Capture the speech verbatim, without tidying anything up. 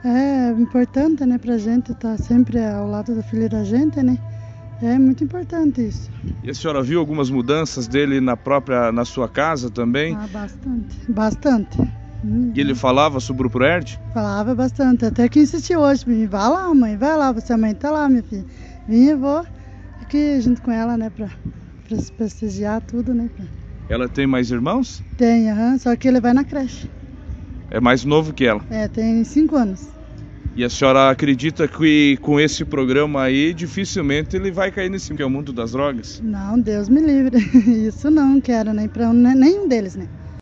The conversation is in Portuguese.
É importante, né, pra gente estar sempre ao lado da filha da gente, né? É muito importante isso. E a senhora viu algumas mudanças dele na própria, na sua casa também? Ah, bastante, bastante. Hum, E ele falava sobre o Proerd? Falava bastante, até que insistiu hoje, me vai lá, mãe, vai lá, você a mãe tá lá, minha filha. Vim e vou aqui junto com ela, né, pra, pra se prestigiar tudo, né? Pra... Ela tem mais irmãos? Tem, aham, só que ele vai na creche. É mais novo que ela? É, tem cinco anos. E a senhora acredita que com esse programa aí, dificilmente ele vai cair nesse que é o mundo das drogas? Não, Deus me livre. Isso não quero, nem para nenhum deles, né?